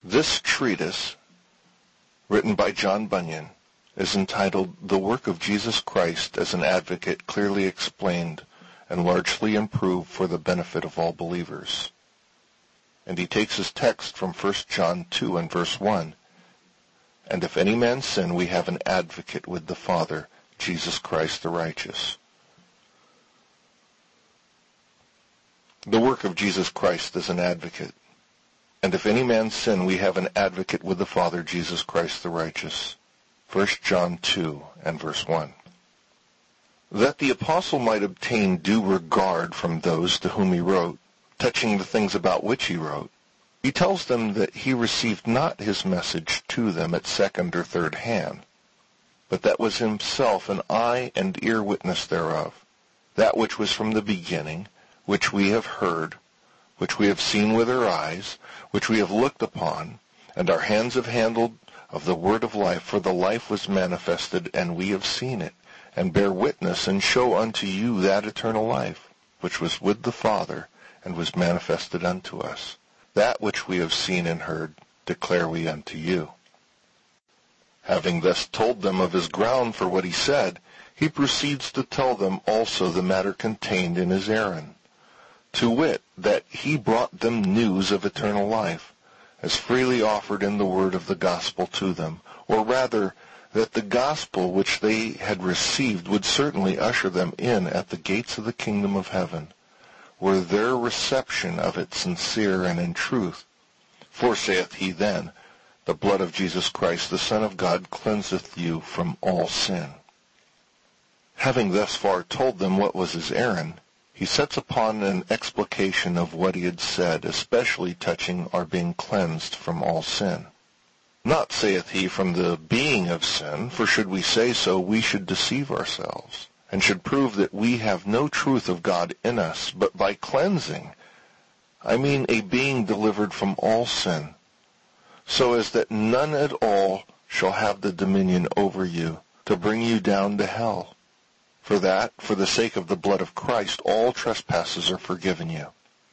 This treatise, written by John Bunyan, is entitled The Work of Jesus Christ as an Advocate, clearly explained and largely improved for the benefit of all believers. And he takes his text from 1 John 2 and verse 1. And if any man sin, we have an advocate with the Father, Jesus Christ the righteous. The work of Jesus Christ as an advocate. And if any man sin, we have an advocate with the Father, Jesus Christ the righteous. 1 John 2 and verse 1. That the apostle might obtain due regard from those to whom he wrote, touching the things about which he wrote, he tells them that he received not his message to them at second or third hand, but that was himself an eye and ear witness thereof, that which was from the beginning, which we have heard, which we have seen with our eyes, which we have looked upon, and our hands have handled of the word of life. For the life was manifested, and we have seen it, and bear witness, and show unto you that eternal life, which was with the Father, and was manifested unto us. That which we have seen and heard declare we unto you. Having thus told them of his ground for what he said, he proceeds to tell them also the matter contained in his errand, to wit, that he brought them news of eternal life, as freely offered in the word of the gospel to them, or rather, that the gospel which they had received would certainly usher them in at the gates of the kingdom of heaven, were their reception of it sincere and in truth. For, saith he then, the blood of Jesus Christ, the Son of God, cleanseth you from all sin. Having thus far told them what was his errand, he sets upon an explication of what he had said, especially touching our being cleansed from all sin. Not, saith he, from the being of sin, for should we say so, we should deceive ourselves, and should prove that we have no truth of God in us, but by cleansing, I mean a being delivered from all sin, so as that none at all shall have the dominion over you, to bring you down to hell. For that, for the sake of the blood of Christ, all trespasses are forgiven you.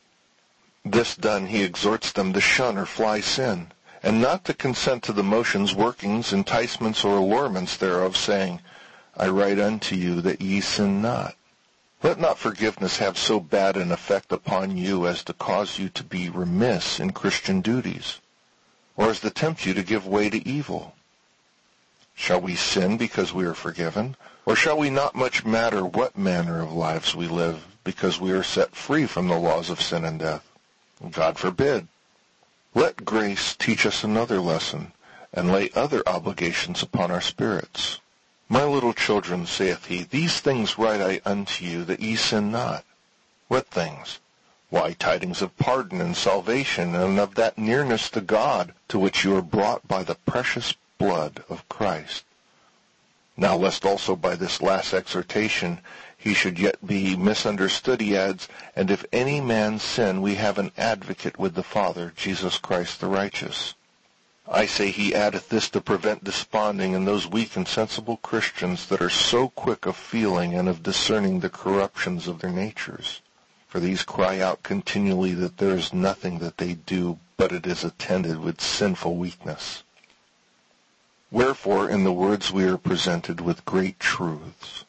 This done, he exhorts them to shun or fly sin, and not to consent to the motions, workings, enticements, or allurements thereof, saying, I write unto you that ye sin not. Let not forgiveness have so bad an effect upon you as to cause you to be remiss in Christian duties, or as to tempt you to give way to evil. Shall we sin because we are forgiven? Or shall we not much matter what manner of lives we live, because we are set free from the laws of sin and death? God forbid. Let grace teach us another lesson, and lay other obligations upon our spirits. My little children, saith he, these things write I unto you, that ye sin not. What things? Why, tidings of pardon and salvation, and of that nearness to God, to which you are brought by the precious blood of Christ. Now, lest also by this last exhortation he should yet be misunderstood, he adds, and if any man sin, we have an advocate with the Father, Jesus Christ the righteous. I say he addeth this to prevent desponding in those weak and sensible Christians that are so quick of feeling and of discerning the corruptions of their natures. For these cry out continually that there is nothing that they do but it is attended with sinful weakness. Wherefore, in the words we are presented with great truths.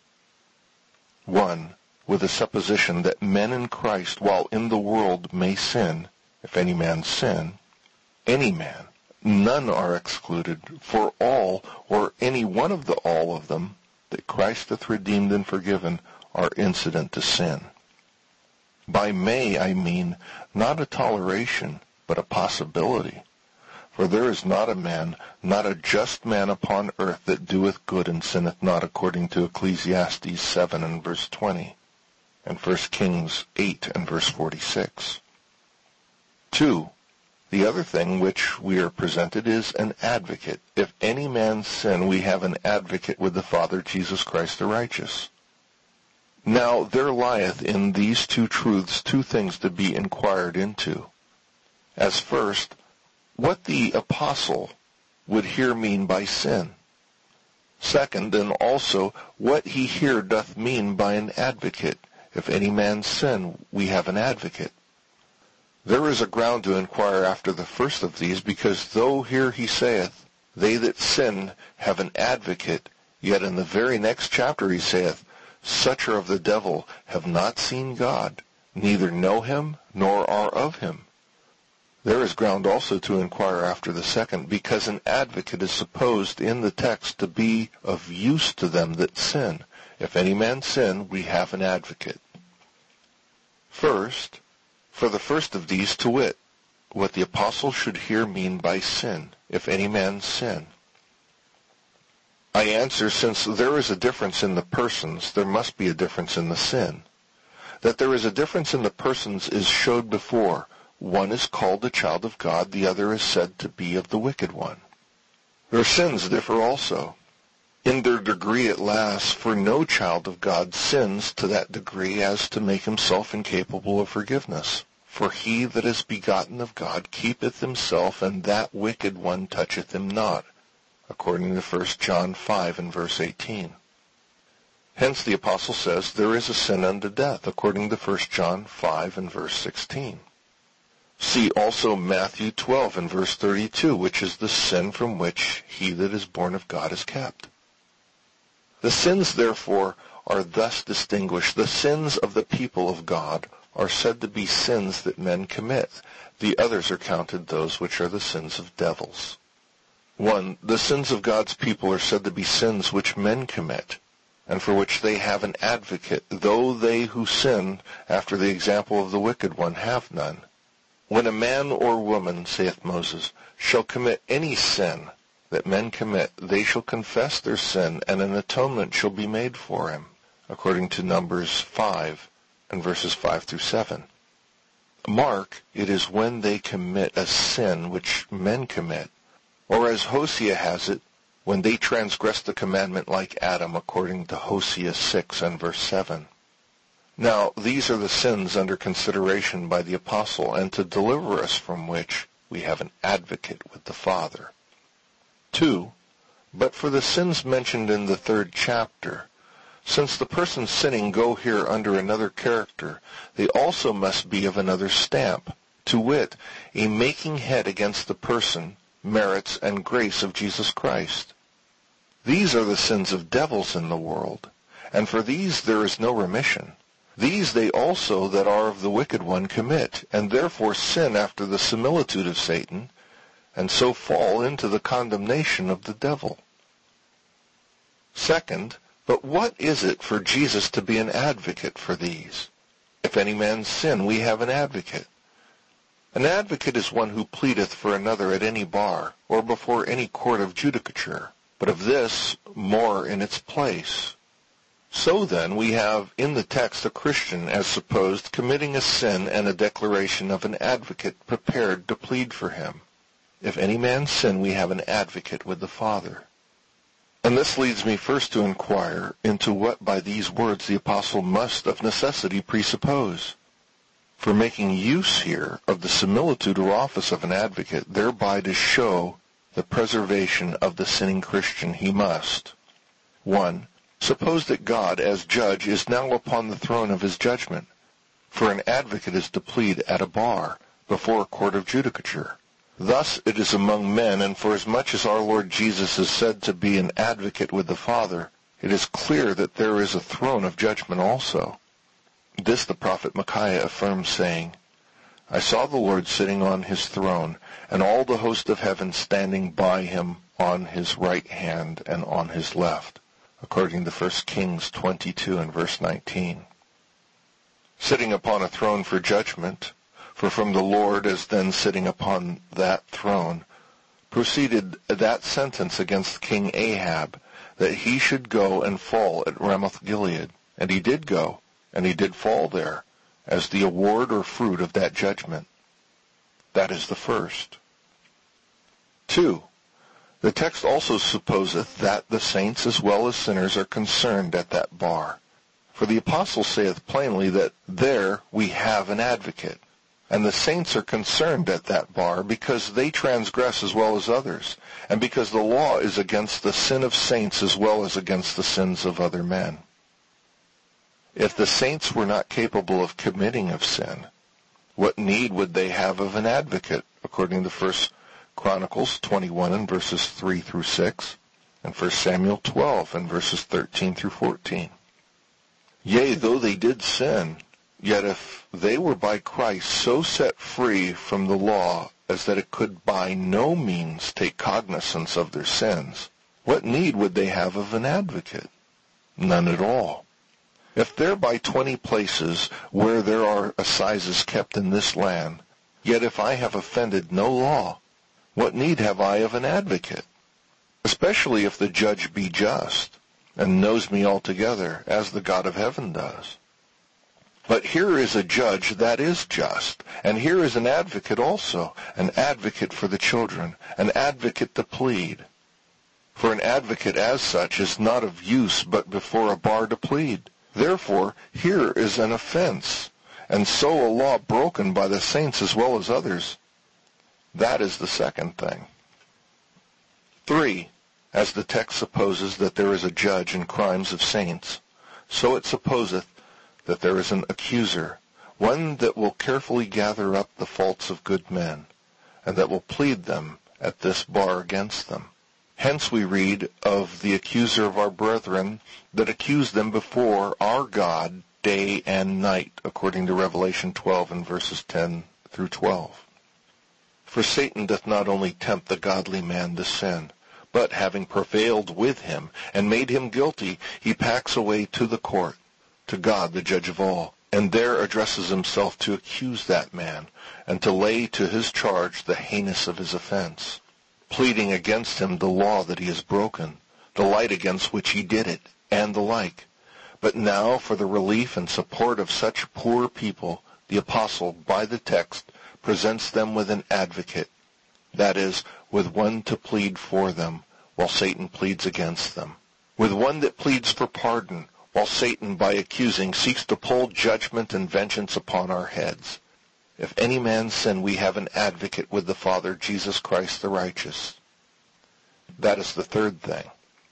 1. With a supposition that men in Christ, while in the world, may sin, if any man sin, any man, none are excluded, for all, or any one of the all of them, that Christ hath redeemed and forgiven, are incident to sin. By may, I mean not a toleration, but a possibility. For there is not a man, not a just man upon earth that doeth good and sinneth not, according to Ecclesiastes 7 and verse 20, and 1 Kings 8 and verse 46. 2. The other thing which we are presented is an advocate. If any man sin, we have an advocate with the Father, Jesus Christ the righteous. Now there lieth in these two truths two things to be inquired into. As first, what the apostle would here mean by sin. Second, and also, what he here doth mean by an advocate. If any man sin, we have an advocate. There is a ground to inquire after the first of these, because though here he saith, they that sin have an advocate, yet in the very next chapter he saith, such are of the devil, have not seen God, neither know him, nor are of him. There is ground also to inquire after the second, because an advocate is supposed in the text to be of use to them that sin. If any man sin, we have an advocate. First, for the first of these, to wit, what the apostle should here mean by sin, if any man sin. I answer, since there is a difference in the persons, there must be a difference in the sin. That there is a difference in the persons is showed before. One is called a child of God, the other is said to be of the wicked one. Their sins differ also, in their degree at last, for no child of God sins to that degree as to make himself incapable of forgiveness. For he that is begotten of God keepeth himself, and that wicked one toucheth him not, according to 1 John 5 and verse 18. Hence the apostle says, there is a sin unto death, according to 1 John 5 and verse 16. See also Matthew 12 and verse 32, which is the sin from which he that is born of God is kept. The sins, therefore, are thus distinguished. The sins of the people of God are said to be sins that men commit. The others are counted those which are the sins of devils. 1. The sins of God's people are said to be sins which men commit, and for which they have an advocate, though they who sin, after the example of the wicked one, have none. When a man or woman, saith Moses, shall commit any sin that men commit, they shall confess their sin, and an atonement shall be made for him, according to Numbers 5 and verses 5 through 7. Mark, it is when they commit a sin which men commit, or as Hosea has it, when they transgress the commandment like Adam, according to Hosea 6 and verse 7. Now, these are the sins under consideration by the apostle, and to deliver us from which we have an advocate with the Father. 2. But for the sins mentioned in the 3rd chapter, since the persons sinning go here under another character, they also must be of another stamp, to wit, a making head against the person, merits, and grace of Jesus Christ. These are the sins of devils in the world, and for these there is no remission. These they also that are of the wicked one commit, and therefore sin after the similitude of Satan, and so fall into the condemnation of the devil. Second, but what is it for Jesus to be an advocate for these? If any man sin, we have an advocate. An advocate is one who pleadeth for another at any bar, or before any court of judicature, but of this more in its place. So then we have in the text a Christian, as supposed, committing a sin and a declaration of an advocate prepared to plead for him. If any man sin, we have an advocate with the Father. And this leads me first to inquire into what by these words the apostle must of necessity presuppose. For making use here of the similitude or office of an advocate, thereby to show the preservation of the sinning Christian, he must, 1. Suppose that God, as judge, is now upon the throne of his judgment. For an advocate is to plead at a bar, before a court of judicature. Thus it is among men, and forasmuch as our Lord Jesus is said to be an advocate with the Father, it is clear that there is a throne of judgment also. This the prophet Micaiah affirms, saying, I saw the Lord sitting on his throne, and all the host of heaven standing by him on his right hand and on his left, according to 1 Kings 22 and verse 19. Sitting upon a throne for judgment, for from the Lord, as then sitting upon that throne, proceeded that sentence against King Ahab, that he should go and fall at Ramoth-Gilead. And he did go, and he did fall there, as the award or fruit of that judgment. That is the first. 2. The text also supposeth that the saints as well as sinners are concerned at that bar. For the apostle saith plainly that there we have an advocate, and the saints are concerned at that bar because they transgress as well as others, and because the law is against the sin of saints as well as against the sins of other men. If the saints were not capable of committing of sin, What need would they have of an advocate, according to 1 Chronicles 21 and verses 3 through 6, and 1 Samuel 12 and verses 13 through 14? Yea, though they did sin, yet if they were by Christ so set free from the law as that it could by no means take cognizance of their sins, what need would they have of an advocate? None at all. If there by 20 places where there are assizes kept in this land, yet if I have offended no law, what need have I of an advocate? Especially if the judge be just, and knows me altogether, as the God of heaven does. But here is a judge that is just, and here is an advocate also, an advocate for the children, an advocate to plead. For an advocate as such is not of use but before a bar to plead. Therefore, here is an offense, and so a law broken by the saints as well as others. That is the second thing. 3. As the text supposes that there is a judge in crimes of saints, so it supposeth that there is an accuser, one that will carefully gather up the faults of good men, and that will plead them at this bar against them. Hence we read of the accuser of our brethren that accused them before our God day and night, according to Revelation 12 and verses 10 through 12. For Satan doth not only tempt the godly man to sin, but having prevailed with him and made him guilty, he packs away to the court, to God the judge of all, and there addresses himself to accuse that man, and to lay to his charge the heinous of his offense, pleading against him the law that he has broken, the light against which he did it, and the like. But now for the relief and support of such poor people, the apostle, by the text, presents them with an advocate, that is, with one to plead for them, while Satan pleads against them, with one that pleads for pardon, while Satan, by accusing, seeks to pull judgment and vengeance upon our heads. If any man sin, we have an advocate with the Father, Jesus Christ the righteous. That is the third thing.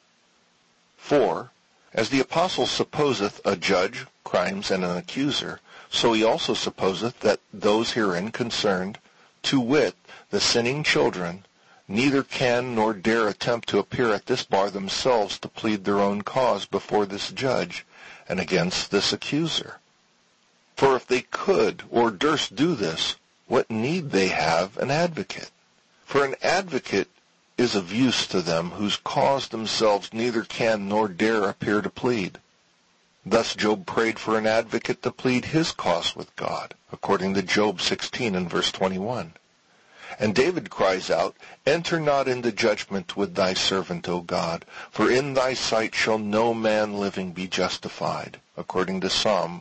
4. As the apostle supposeth a judge, crimes, and an accuser, so he also supposeth that those herein concerned, to wit, the sinning children, neither can nor dare attempt to appear at this bar themselves to plead their own cause before this judge and against this accuser. For if they could or durst do this, what need they have an advocate? For an advocate is of use to them whose cause themselves neither can nor dare appear to plead. Thus Job prayed for an advocate to plead his cause with God, according to Job 16 and verse 21. And David cries out, Enter not into judgment with thy servant, O God, for in thy sight shall no man living be justified, according to Psalm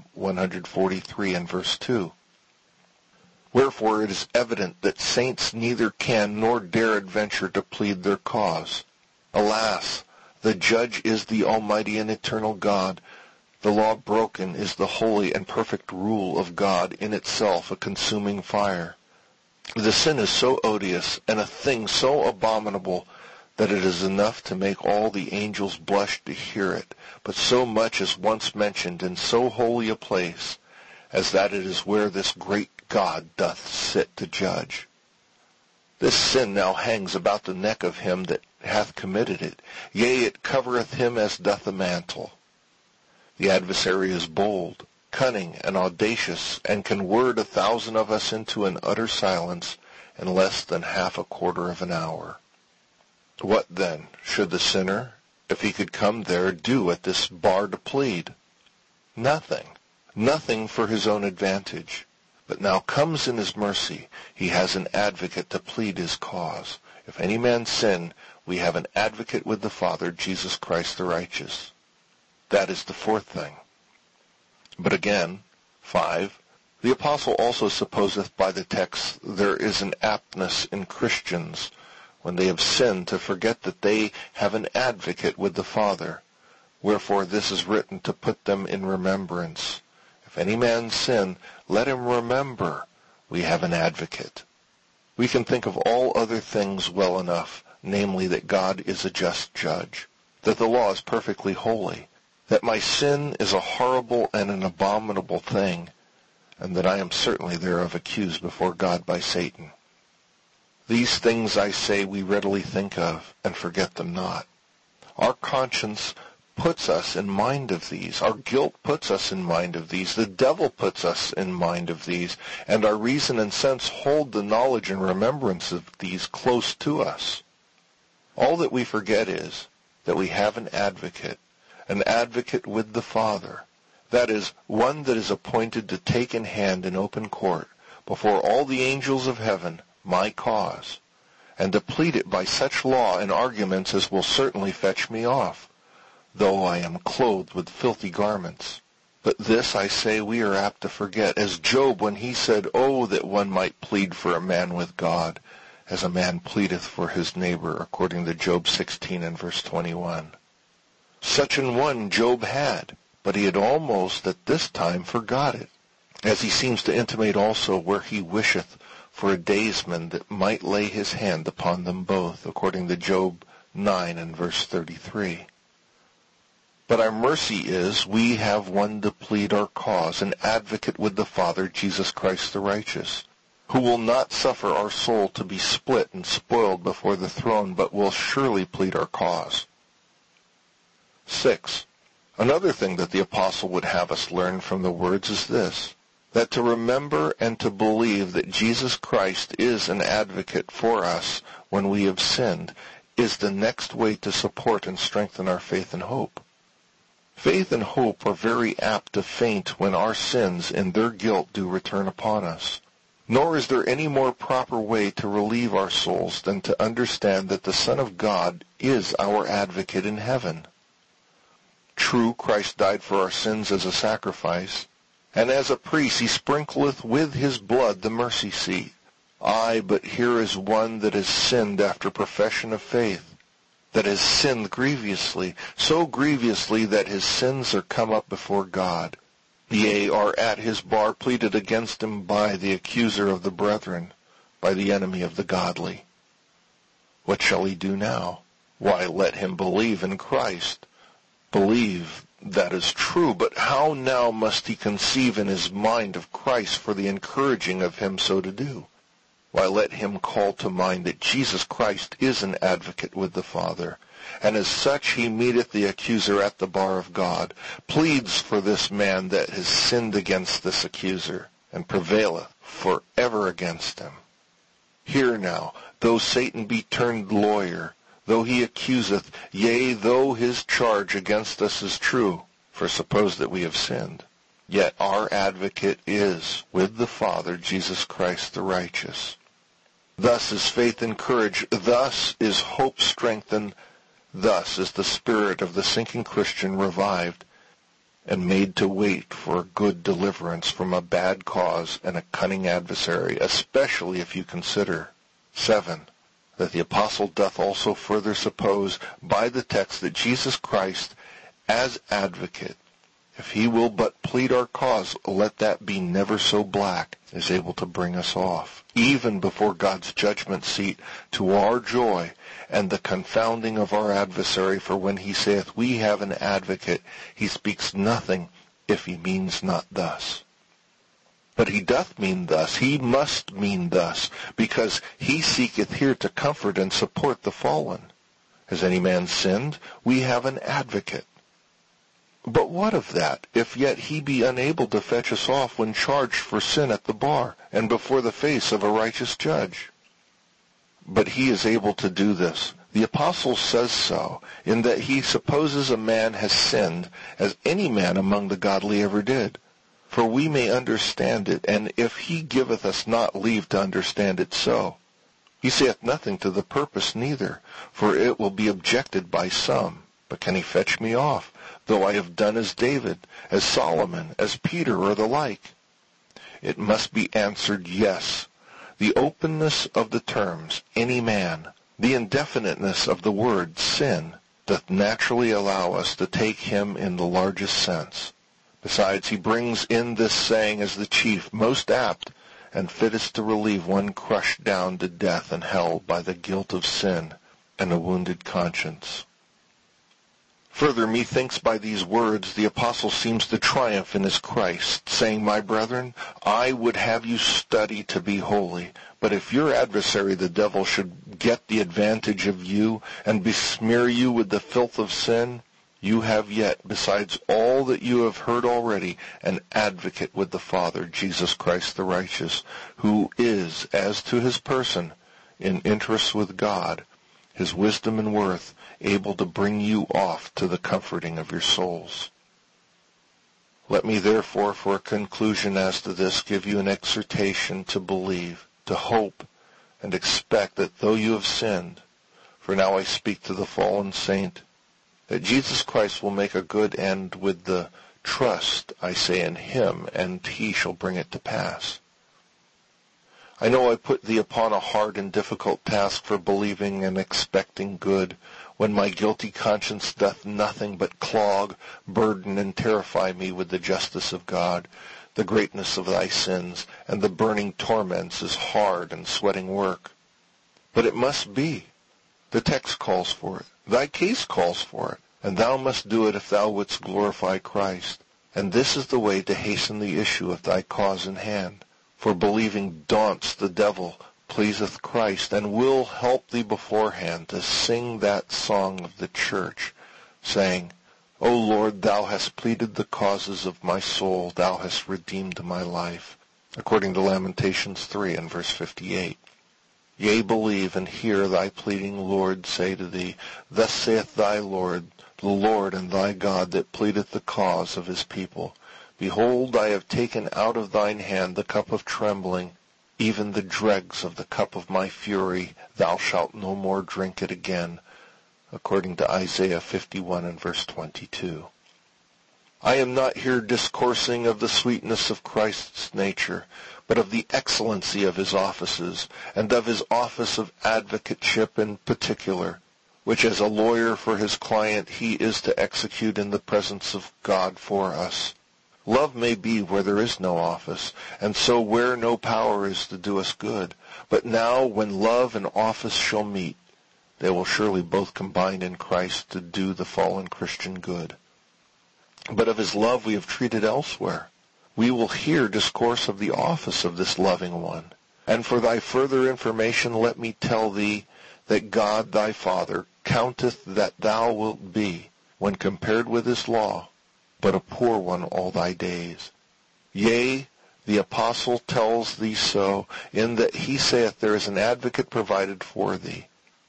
143 and verse 2. Wherefore it is evident that saints neither can nor dare adventure to plead their cause. Alas, the judge is the almighty and eternal God. The law broken is the holy and perfect rule of God, in itself a consuming fire. The sin is so odious and a thing so abominable that it is enough to make all the angels blush to hear it, but so much as once mentioned in so holy a place as that it is where this great God doth sit to judge. This sin now hangs about the neck of him that hath committed it, yea, it covereth him as doth a mantle. The adversary is bold, cunning, and audacious, and can word 1,000 of us into an utter silence in less than half a quarter of an hour. What, then, should the sinner, if he could come there, do at this bar to plead? Nothing. Nothing for his own advantage. But now comes in his mercy. He has an advocate to plead his cause. If any man sin, we have an advocate with the Father, Jesus Christ the righteous. That is the fourth thing. But again, 5, the apostle also supposeth by the text there is an aptness in Christians, when they have sinned, to forget that they have an advocate with the Father. Wherefore this is written to put them in remembrance. If any man sin, let him remember we have an advocate. We can think of all other things well enough, namely that God is a just judge, that the law is perfectly holy, that my sin is a horrible and an abominable thing, and that I am certainly thereof accused before God by Satan. These things I say we readily think of, and forget them not. Our conscience puts us in mind of these. Our guilt puts us in mind of these. The devil puts us in mind of these. And our reason and sense hold the knowledge and remembrance of these close to us. All that we forget is that we have an advocate with the Father. That is, one that is appointed to take in hand in open court, before all the angels of heaven, my cause, and to plead it by such law and arguments as will certainly fetch me off, though I am clothed with filthy garments. But this, I say, we are apt to forget, as Job when he said, "Oh, that one might plead for a man with God, as a man pleadeth for his neighbor," according to Job 16 and verse 21. Such an one Job had, but he had almost at this time forgot it, as he seems to intimate also where he wisheth for a daysman that might lay his hand upon them both, according to Job 9 and verse 33. But our mercy is, we have one to plead our cause, an advocate with the Father, Jesus Christ the righteous, who will not suffer our soul to be split and spoiled before the throne, but will surely plead our cause. 6. Another thing that the apostle would have us learn from the words is this, that to remember and to believe that Jesus Christ is an advocate for us when we have sinned is the next way to support and strengthen our faith and hope. Faith and hope are very apt to faint when our sins and their guilt do return upon us. Nor is there any more proper way to relieve our souls than to understand that the Son of God is our advocate in heaven. True, Christ died for our sins as a sacrifice, and as a priest he sprinkleth with his blood the mercy seat. Aye, but here is one that has sinned after profession of faith, that has sinned grievously, so grievously that his sins are come up before God. Yea, are at his bar pleaded against him by the accuser of the brethren, by the enemy of the godly. What shall he do now? Why, let him believe in Christ. Believe, that is true, but how now must he conceive in his mind of Christ for the encouraging of him so to do? Why, let him call to mind that Jesus Christ is an advocate with the Father, and as such he meeteth the accuser at the bar of God, pleads for this man that has sinned against this accuser, and prevaileth for ever against him. Hear now, though Satan be turned lawyer, though he accuseth, yea, though his charge against us is true, for suppose that we have sinned, yet our advocate is with the Father, Jesus Christ the righteous. Thus is faith encouraged, thus is hope strengthened, thus is the spirit of the sinking Christian revived, and made to wait for a good deliverance from a bad cause and a cunning adversary, especially if you consider. 7. That the apostle doth also further suppose by the text that Jesus Christ, as advocate, if he will but plead our cause, let that be never so black, is able to bring us off, even before God's judgment seat, to our joy and the confounding of our adversary. For when he saith, we have an advocate, he speaks nothing if he means not thus. But he doth mean thus, he must mean thus, because he seeketh here to comfort and support the fallen. Has any man sinned? We have an advocate. But what of that, if yet he be unable to fetch us off when charged for sin at the bar, and before the face of a righteous judge? But he is able to do this. The apostle says so, in that he supposes a man has sinned, as any man among the godly ever did. For we may understand it, and if he giveth us not leave to understand it so. He saith nothing to the purpose neither, for it will be objected by some. But can he fetch me off, though I have done as David, as Solomon, as Peter, or the like? It must be answered, yes. The openness of the terms, any man, the indefiniteness of the word, sin, doth naturally allow us to take him in the largest sense. Besides, he brings in this saying as the chief, most apt, and fittest to relieve one crushed down to death and hell by the guilt of sin and a wounded conscience. Further, methinks by these words the apostle seems to triumph in his Christ, saying, My brethren, I would have you study to be holy. But if your adversary the devil should get the advantage of you and besmear you with the filth of sin, you have yet, besides all that you have heard already, an advocate with the Father, Jesus Christ the righteous, who is, as to his person, in interest with God, his wisdom and worth, able to bring you off to the comforting of your souls. Let me therefore, for a conclusion as to this, give you an exhortation to believe, to hope, and expect that though you have sinned, for now I speak to the fallen saint, that Jesus Christ will make a good end with the trust, I say, in him, and he shall bring it to pass. I know I put thee upon a hard and difficult task for believing and expecting good, when my guilty conscience doth nothing but clog, burden, and terrify me with the justice of God. The greatness of thy sins, and the burning torments is hard and sweating work. But it must be. The text calls for it. Thy case calls for it, and thou must do it if thou wouldst glorify Christ. And this is the way to hasten the issue of thy cause in hand. For believing daunts the devil, pleaseth Christ, and will help thee beforehand to sing that song of the church, saying, O Lord, thou hast pleaded the causes of my soul, thou hast redeemed my life, according to Lamentations 3 and verse 58. Yea, believe, and hear thy pleading Lord say to thee, Thus saith thy Lord, the Lord and thy God that pleadeth the cause of his people. Behold, I have taken out of thine hand the cup of trembling, even the dregs of the cup of my fury. Thou shalt no more drink it again, according to Isaiah 51 and verse 22. I am not here discoursing of the sweetness of Christ's nature, but of the excellency of his offices, and of his office of advocateship in particular, which as a lawyer for his client he is to execute in the presence of God for us. Love may be where there is no office, and so where no power is to do us good. But now, when love and office shall meet, they will surely both combine in Christ to do the fallen Christian good. But of his love we have treated elsewhere. We will here discourse of the office of this loving one. And for thy further information let me tell thee that God thy Father counteth that thou wilt be, when compared with his law, but a poor one all thy days. Yea, the apostle tells thee so, in that he saith there is an advocate provided for thee.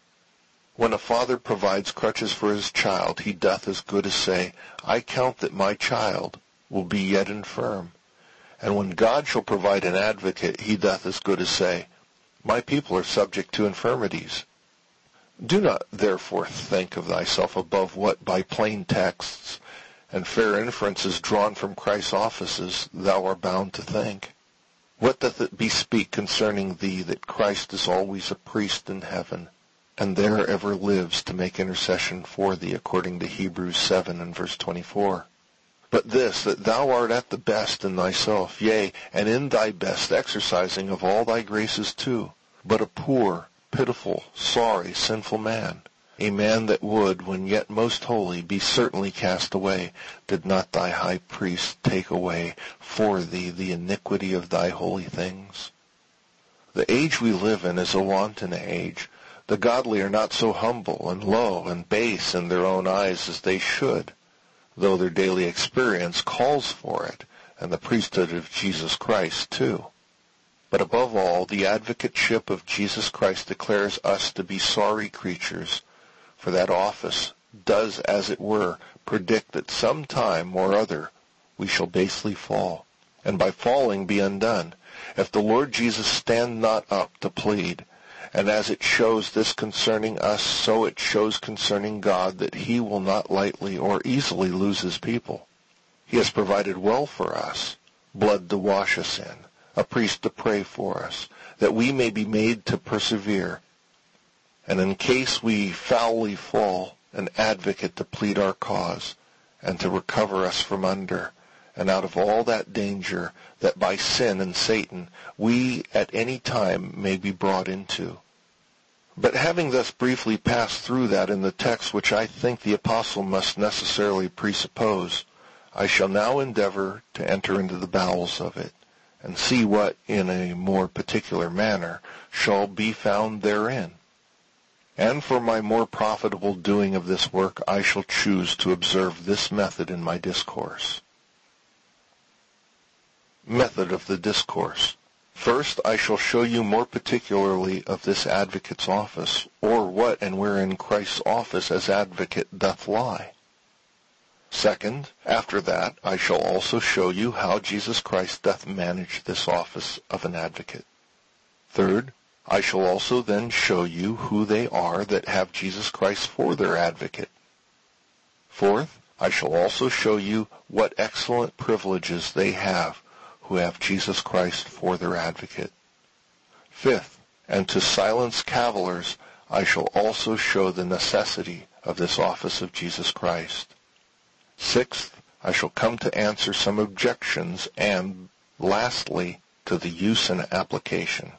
When a father provides crutches for his child, he doth as good as say, I count that my child will be yet infirm. And when God shall provide an advocate, he doth as good as say, my people are subject to infirmities. Do not therefore think of thyself above what by plain texts and fair inferences drawn from Christ's offices thou art bound to think. What doth it bespeak concerning thee that Christ is always a priest in heaven, and there ever lives to make intercession for thee, according to Hebrews 7 and verse 24? But this, that thou art at the best in thyself, yea, and in thy best exercising of all thy graces too, but a poor, pitiful, sorry, sinful man, a man that would, when yet most holy, be certainly cast away, did not thy high priest take away for thee the iniquity of thy holy things? The age we live in is a wanton age. The godly are not so humble and low and base in their own eyes as they should, though their daily experience calls for it, and the priesthood of Jesus Christ too. But above all, the advocateship of Jesus Christ declares us to be sorry creatures, for that office does, as it were, predict that some time or other we shall basely fall, and by falling be undone, if the Lord Jesus stand not up to plead. And as it shows this concerning us, so it shows concerning God that he will not lightly or easily lose his people. He has provided well for us, blood to wash us in, a priest to pray for us, that we may be made to persevere, and in case we foully fall, an advocate to plead our cause, and to recover us from under, and out of all that danger that by sin and Satan we at any time may be brought into. But having thus briefly passed through that in the text which I think the apostle must necessarily presuppose, I shall now endeavor to enter into the bowels of it, and see what, in a more particular manner, shall be found therein. And for my more profitable doing of this work, I shall choose to observe this method in my discourse. Method of the discourse. First, I shall show you more particularly of this advocate's office, or what and wherein Christ's office as advocate doth lie. Second, after that, I shall also show you how Jesus Christ doth manage this office of an advocate. Third, I shall also then show you who they are that have Jesus Christ for their advocate. Fourth, I shall also show you what excellent privileges they have who have Jesus Christ for their advocate. Fifth, and to silence cavillers, I shall also show the necessity of this office of Jesus Christ. Sixth, I shall come to answer some objections, and, lastly, to the use and application.